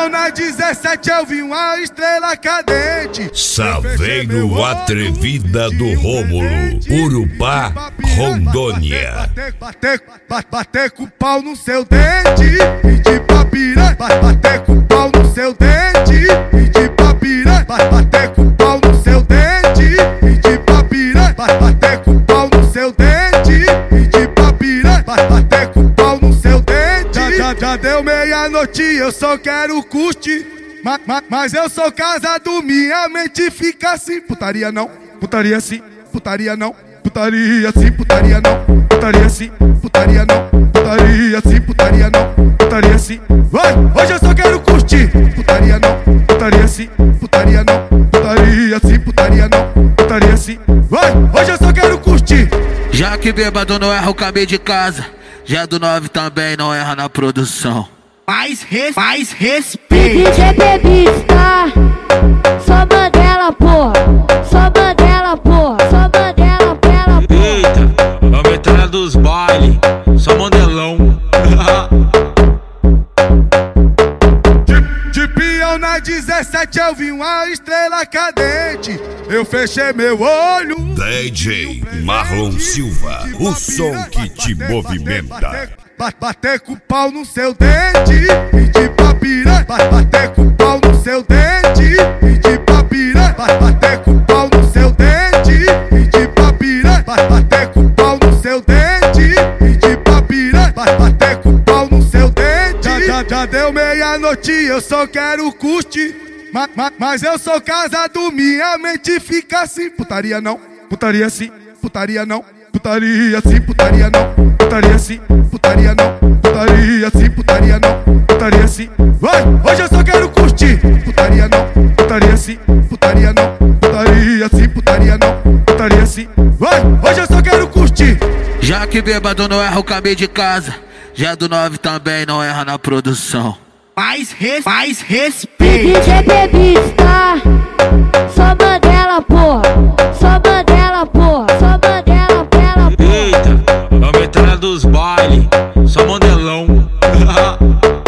Pião na 17 eu vi uma estrela cadente. Saveiro Atrevida do Rômulo, Urupá, Rondônia. Bater com o pau no seu dente, pedir pra piranha. Bater com o pau no seu dente, pedir pra piranha. Bater com o pau no seu dente, pedir pra piranha. Bater com o pau no seu dente, pedir pra piranha. Bater com o pau no seu dente. Já deu meia-noite, eu só quero curtir. Mas eu sou casado, minha mente fica assim. Putaria não, putaria sim, putaria não. Putaria sim, putaria não. Putaria sim, putaria não. Putaria sim, putaria não. Putaria sim. Hoje eu só quero curtir. Putaria não, putaria sim, putaria não. Putaria sim, putaria não. Putaria sim. Hoje eu só quero curtir. Já que bêbado não erra o caminho de casa, já do 9 também não erra na produção. Mais respeito. DJ Bebista, só Mandela, porra. Só Mandela, porra. Só Mandela, pela porra. Eita, a metralha dos bailes, só Mandelão. De Pião na 17 eu vi uma estrela cadente. Eu fechei meu olho. DJ Marlon Silva, o som que te movimenta. Bater com o pau no seu dente, pedir pra piranha. Bater com o pau no seu dente, pedir pra piranha. Bater com o pau no seu dente, pedir pra piranha. Bater com o pau no seu dente, pedir pra piranha. Bater com o pau no seu dente. Já deu meia-noite, eu só quero curtir. Mas eu sou casado, minha mente fica assim. Putaria não, putaria sim, putaria não. Putaria sim, putaria não. Putaria sim, putaria não. Putaria sim, putaria não. Putaria sim. Hoje eu só quero curtir. Putaria não, putaria sim, putaria não. Putaria sim, putaria não. Putaria sim. Hoje eu só quero curtir. Já que bêbado não erra o caminho de casa, já do 9 também não erra na produção. Mais respeito. DJ Bebista, só Mandela, porra. Só Mandela, porra. Só Mandela, pela porra. Eita, a metralha dos bailes, só Mandelão.